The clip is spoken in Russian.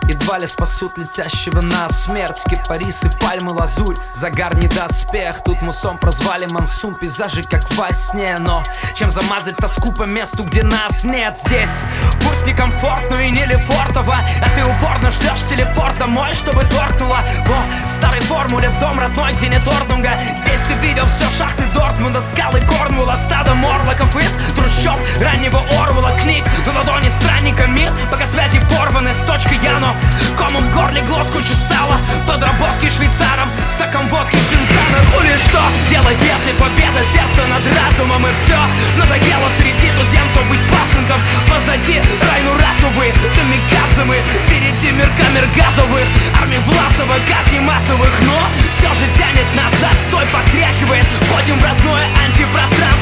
едва ли спасут летящего на смерть. Кипарисы, пальмы, лазурь, загар не доспех. Тут мусом прозвали Мансум, пейзажи как во сне. Но чем замазать тоску по месту, где нас нет? Здесь пусть некомфортно и не Лефортово, а ты упорно ждешь телепорт домой, чтобы торкнуло по старой формуле в дом родной, где нет Ордунга. Здесь ты видел все шахты Дортмунда, скалы Корнуолла, стадо морлоков из трущоб раннего Орвелла. Книг на ладони странника мир, пока связи порваны с точкой Яно. Комом в горле глотку чесала, подработки швейцаром, стаком водки Кинзана. Ну или что делать, если победа сердца над разумом? И все надоело среди туземцев быть пасынком. Позади райну расовые, камикадзе мы, впереди мир камер газовых, армии Власова, казни массовых. Но все же тянет назад, стой, покрякивает, входим в родное антипространство.